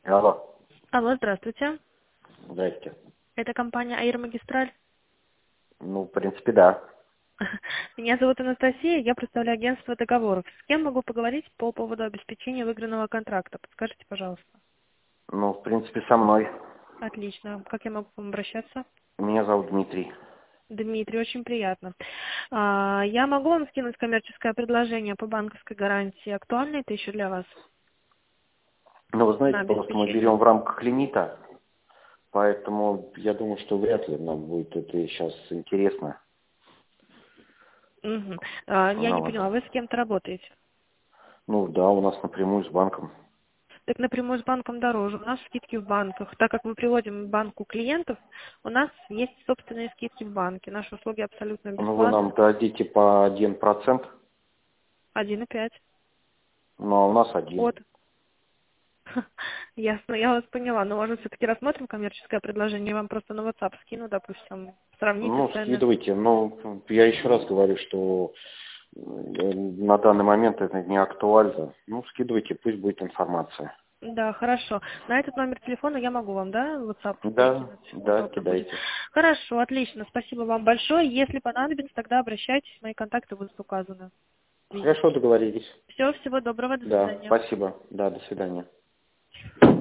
Алло, Алло, здравствуйте. здрасте. Это компания Air Magistral. Ну, в принципе, да. Меня зовут Анастасия, я представляю агентство договоров. С кем могу поговорить по поводу обеспечения выигранного контракта? Подскажите, пожалуйста. Ну, в принципе, со мной. Отлично. Как я могу к вам обращаться? Меня зовут Дмитрий. Дмитрий, очень приятно. Я могу вам скинуть коммерческое предложение по банковской гарантии. Актуально это еще для вас Ну, вы на знаете, просто мы обеспечение? берем в рамках лимита, поэтому я думаю, что вряд ли нам будет это сейчас интересно. Мгм. Я Ну, не вот. поняла, вы с кем-то работаете? Ну, да, у нас напрямую с банком. Так напрямую с банком дороже. У нас скидки в банках. Так как мы приводим в банку клиентов, у нас есть собственные скидки в банке. Наши услуги абсолютно Ну, вы нам бесплатны. дадите по 1%, 1,5 ну, а у нас один. от. Ясно, я вас поняла. Но, может, все-таки рассмотрим коммерческое предложение. Я вам просто на WhatsApp скину, допустим, сравните Ну, цены. скидывайте. Но я еще раз говорю, что на данный момент это не актуально. Ну, скидывайте, пусть будет информация. Да, хорошо. На этот номер телефона я могу вам, да, в WhatsApp Да, перекинуть? да, Удобно будет. кидайте. Хорошо, отлично. Спасибо вам большое. Если понадобится, тогда обращайтесь. Мои контакты будут указаны. Хорошо Видите. договорились. Все, всего доброго, до Да, свидания. спасибо. Да, до свидания.